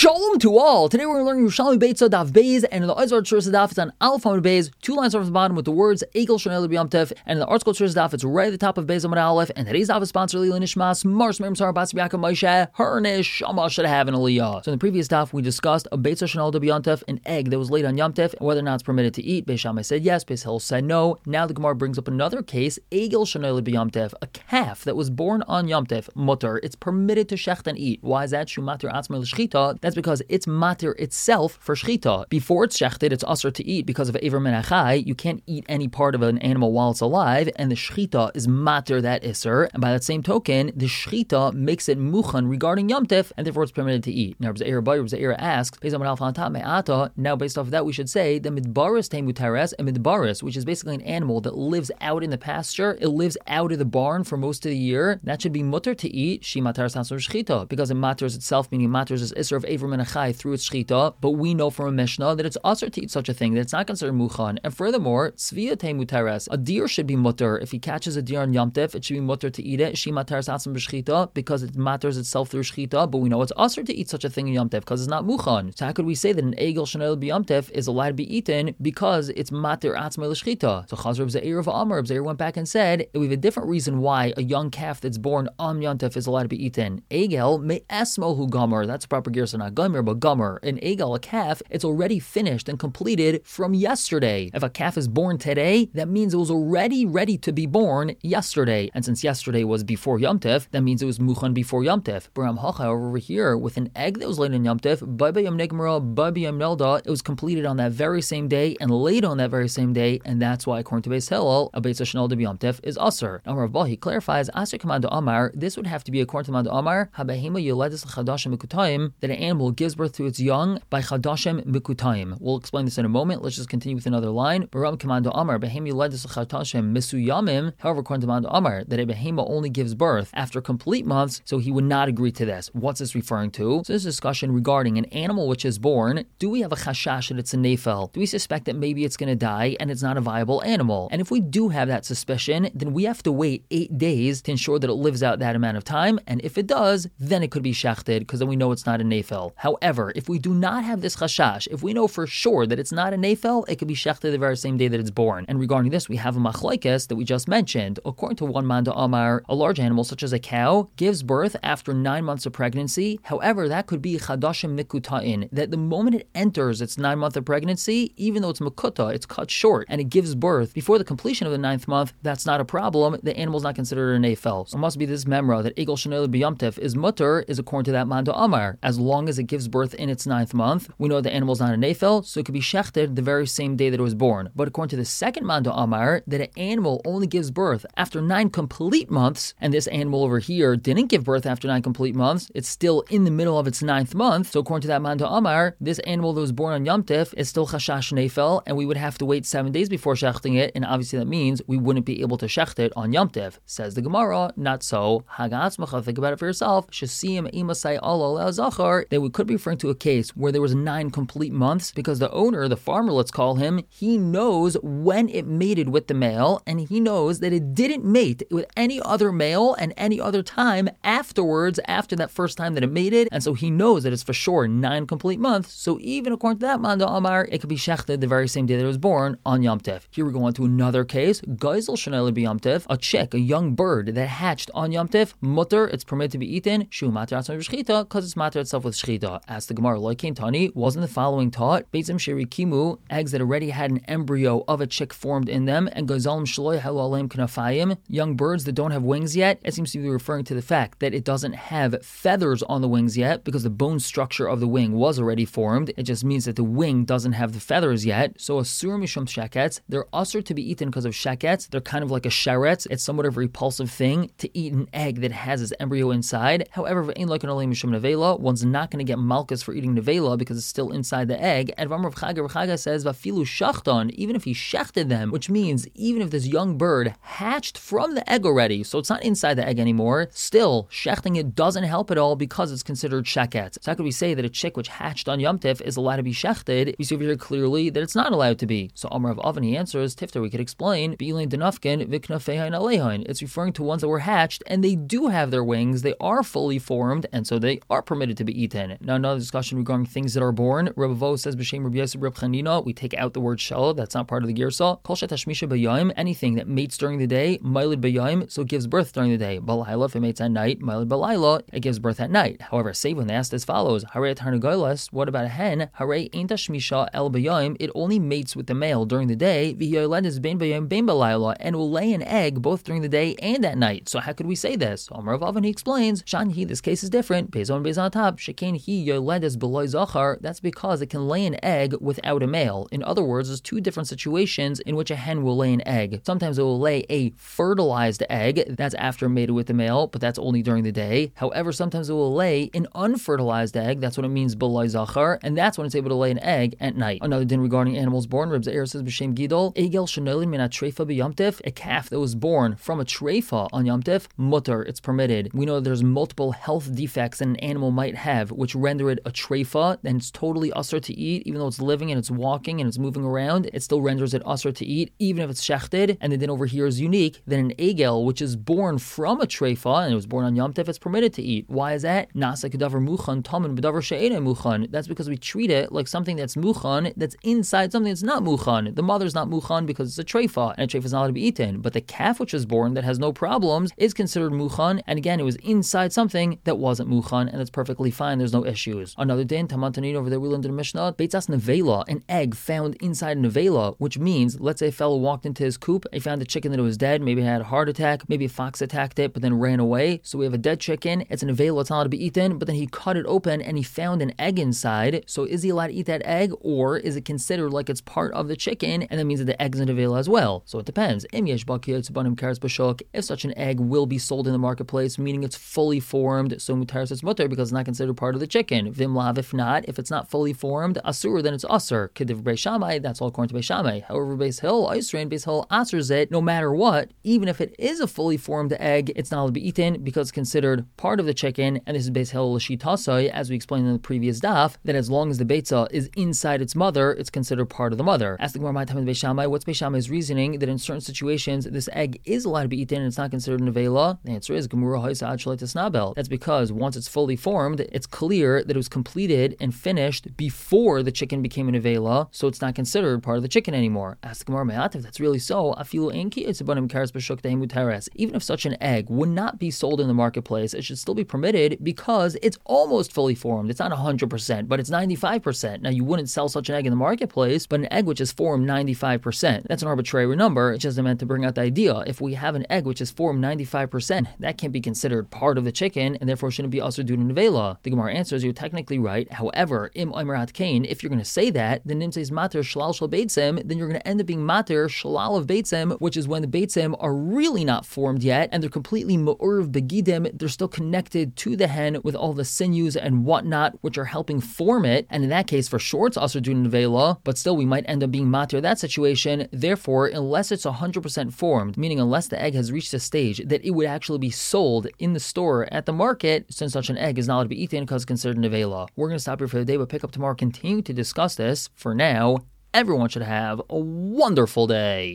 Shalom to all! Today we're learning Yerushalmi Beitza Daf Beis, and in the Oizvar Tzuras Daf it's on Aleph Amud Beis, 2 lines off the bottom with the words Egel Shonei L'Biyam Tov, and in the Article Tzuras Daf it's right at the top of Beis Amud Aleph, and today's Daf is sponsored Lili Nishmas, Mars Miriam Sarah Bas Yaakov Moshe, her Neshama should have an Aliyah. So in the previous Daf we discussed a Beitza Shonei L'Biyam Tov, an egg that was laid on Yom Tov, and whether or not it's permitted to eat. Beis Shammai said yes, Beis Hillel said no. Now the Gemara brings up another case, Egel Shonei L'Biyam Tov, a calf that was born on Yom Tov, mutter, it's permitted to shecht and eat. Why is that? Shumatir Atzmei L'Shchita, that's because it's matir itself for shchita. Before it's shechted, it's usher to eat because of Eiver Min HaChai. You can't eat any part of an animal while it's alive, and the shchita is matir that iser. And by that same token, the shchita makes it muchan regarding Yom Tov, and therefore it's permitted to eat. Now, Reb Ze'er asks, now based off of that, we should say the midbaris te mutares, and midbaris, which is basically an animal that lives out in the pasture, it lives out of the barn for most of the year, that should be mutter to eat, she matar sansor shchita, because it matters itself, meaning matters is iser of Eiver Min HaChai through its shchita, but we know from a Mishnah that it's usher to eat such a thing, that it's not considered muchan. And furthermore, tzviyah te mutares, a deer should be mutter. If he catches a deer on Yom Tov, it should be mutter to eat it. She matar satzim b'shchita, because it matters itself through shchita, but we know it's usher to eat such a thing in Yom Tov because it's not muchan. So how could we say that an egel shenel b'Yom Tov is allowed to be eaten because it's matir atzmei l'shchita? So Chazar Reb Ze'er of Amar, Reb Ze'er went back and said we have a different reason why a young calf that's born on Yom Tov is allowed to be eaten. Egel me esmo hu gomer. That's a proper gersa, not gomer, but gomer. An egel, a calf, it's already finished and completed from yesterday. If a calf is born today, that means it was already ready to be born yesterday. And since yesterday was before Yom Tov, that means it was muchan before Yom Tov. Baram Hacha over here, with an egg that was laid on Yom Tov, Baba Yom Negmara, Baba Yom Nelda, it was completed on that very same day and laid on that very same day, and that's why, according to Beis Hillel, a Beitza Shenel de Yom Tov is Aser. Now Rav Bahi clarifies, Aser Command Amar, this would have to be according to Command Amar, Habehema Yoledis L'Chadashim Mikutayim, that an animal gives birth to its young by Chadashim Mikutayim. We'll explain this in a moment. Let's just continue with another line. Baram Command Amar, Behem Yoledis L'Chadashim Misuyamim, however, according to Command Amar, that a behema only gives birth after complete months, so he would not agree to this. What's this referring to? So this discussion regarding an animal which is born, do we have a chashash that it's a nefel? Do we suspect that maybe it's going to die and it's not a viable animal? And if we do have that suspicion, then we have to wait 8 days to ensure that it lives out that amount of time, and if it does, then it could be shechted, because then we know it's not a nefel. However, if we do not have this chashash, if we know for sure that it's not a nefel, it could be shechted the very same day that it's born. And regarding this, we have a machlokes that we just mentioned. According to one man to Amar, a large animal such as a cow gives birth after 9 months of pregnancy. However, that could be chadashim mikuta'in, that the moment it enters its 9 month of pregnancy, even though it's mikuta, it's cut short, and it gives birth before the completion of the 9th month, that's not a problem. The animal's not considered a nefel. So it must be this memra that egel shenel b'Yom Tov is mutter, is according to that man to Amar. As long as it gives birth in its 9th month, we know the animal's not a nefel, so it could be shechted the very same day that it was born. But according to the second man to Amar, that an animal only gives birth after 9 complete months, and this animal over here didn't give birth after 9 complete months, it's still in the middle of its 9th month, so according to that man to Amar, this animal that was born on Yom Tov is still chashash nefel, and we would have to wait 7 days before shechting it, and obviously that means we wouldn't be able to shecht it on Yom Tov. Says the Gemara, not so. Hagatzmacha, think about it for yourself. Shasiyim imasai Allah zachar. That we could be referring to a case where there was 9 complete months, because the owner, the farmer, let's call him, he knows when it mated with the male, and he knows that it didn't mate with any other male and any other time afterwards, after that first time that it mated, and so he knows that it's for sure 9 complete months. So even according to that Manda Amar, it could be shechted the very same day that it was born on Yom Tov. Here we go on to another case. Geisel Shenel b'Yom Tov, a chick, a young bird that hatched on Yom Tov, mutter, it's permitted to be eaten, shu matir atzmei b'shchita, because it's matir itself with shchita. Asked the Gemara, like Tani, wasn't the following taught? Beitzim sherikimu, eggs that already had an embryo of a chick formed in them, and gazalim shloy halu aleim knafayim, young birds that don't have wings yet. It seems to be referring to the fact that it doesn't have feathers on the wings yet, because the bone structure of the wing was already formed. It just means that the wing doesn't have the feathers yet. So asur mishum sheketz, they're usur to be eaten because of sheketz. They're kind of like a sheretz. It's somewhat of a repulsive thing to eat an egg that has its embryo inside. However, if it ain't like an aleim mishum nevela, one's not going to get malchus for eating nevela because it's still inside the egg. And Rav Chaga says vafilu shachton, even if he shechted them, which means even if this young bird hatched from the egg already, so it's not inside the egg anymore, still shechting it doesn't help at all because it's considered sheket. So how could we say that a chick which hatched on Yom Tov is allowed to be shechted? We see over here clearly that it's not allowed to be. So Amar of Oven, he answers, Tifter, we could explain, it's referring to ones that were hatched and they do have their wings, they are fully formed, and so they are permitted to be eaten. chicken. Now another discussion regarding things that are born. Rabbi Vo says b'shem Rabbi Yosef Reb Chanina, we take out the word shel, that's not part of the girsa. Kol shetashmisha b'yayim, anything that mates during the day, mailid b'yayim, so it gives birth during the day. Balayla, if it mates at night, mailid balayla, it gives birth at night. However, say when they asked as follows, Harei tarnagolas, what about a hen? Harei ain't tashmisha el b'yayim, it only mates with the male during the day, v'yoledes bein b'yayim bein balayla, and will lay an egg both during the day and at night. So how could we say this? Amar Rav Avin, he explains, Shan he, this case is different, bezon bezon top, shekain he yoledes b'loy zachar, that's because it can lay an egg without a male. In other words, there's two different situations in which a hen will lay an egg. Sometimes it will lay a fertilized egg, that's after mated with the male, but that's only during the day. However, sometimes it will lay an unfertilized egg, that's what it means b'loy zachar, and that's when it's able to lay an egg at night. Another din regarding animals born, Reb Zeir says b'shem gidol, egel shenolin min atrefa b'yamtif, a calf that was born from a treifa on yamtif, mutter, it's permitted. We know there's multiple health defects that an animal might have, which render it a treifa, and it's totally usher to eat, even though it's living and it's walking and it's moving around, it still renders it usher to eat, even if it's shechted. And the din over here is unique, then an egel, which is born from a treifa, and it was born on yamtif, it's permitted to eat. Why is that? Nasa kedavar muchan, tamen b'davar she'ena muchan. That's because we treat it like something that's muchan, that's inside something that's not muchan. The mother's not muchan because it's a treifa, and a treifa is not allowed to be eaten. But the calf which was born that has no problems is considered muchan, and again, it was inside something that wasn't muchan, and it's perfectly fine, there's no issues. Another din, tamantanin over there, we learned in the Mishnah, beitzas nevela, an egg found inside a nevela, which means, let's say a fellow walked into his coop, he found a chicken that it was dead, maybe it had a heart attack, maybe a fox attacked it, but then ran away, so we have a dead chicken, it's a nevela, it's not allowed to be eaten, but then he cut it open and he found an egg inside, so is he allowed to eat that egg, or is it considered like it's part of the chicken, and that means that the egg's in a nevela as well? So it depends. If such an egg will be sold in the marketplace, meaning it's fully formed, so mutaris it's mutter because it's not considered part of the chicken. Vimlav, if not, if it's not fully formed, asur, then it's asur. Kediv Beis Shammai, that's all according to Beis Shammai. However, Beis Hill, Yisrael, Beis Hill asurs it, no matter what, even if it is a fully formed egg, it's not allowed to be eaten because it's considered part of the chicken, and this is Beis Hill L'Shitasai, as we explained in the previous daf, that as long as the beitza is inside its mother, it's considered part of the mother. Ask the Gemara, my time in Beis Shammai, what's Beis Shammai's reasoning that in certain situations this egg is allowed to be eaten and it's not considered a nevela? The answer is Gemura Haisa Ad Shalei Tisnabel. That's because once it's fully formed, it's clear that it was completed and finished before the chicken became a nevela, so it's not considered part of the chicken anymore. Ask the Gemara, Me'at, if that's really so, Afilu Enki Etzabanim Karas B'Shuk Dehem Mutares. Even if such an egg would not be sold in the marketplace, it should still be permitted because it's almost fully formed. It's not 100%, but it's 95%. Now you wouldn't sell such an egg in the marketplace, but an egg which is formed 95%, that's an arbitrary number. It's just meant to bring out the idea. If we have an egg which is formed 95%, that can't be considered part of the chicken, and therefore shouldn't be also due to nevela. The Gemara answers, you're technically right. However, im oimerat kain, if you're going to say that, then nim says mater shalal shal beitzim, then you're going to end up being mater shalal of beitzim, which is when the beitzim are really not formed yet, and they're completely ma'urv begidim, they're still connected to the hen with all the sinews and whatnot, which are helping form it, and in that case, for sure it's also due to nevela, but still we might end up being mater that situation. Therefore, unless it's 100% formed, meaning unless the egg has reached a stage that it would actually be sold in the store at the market, since such an egg is not allowed to be eaten because it's considered nevela. We're going to stop here for the day, but pick up tomorrow, continue to discuss this. For now, everyone should have a wonderful day.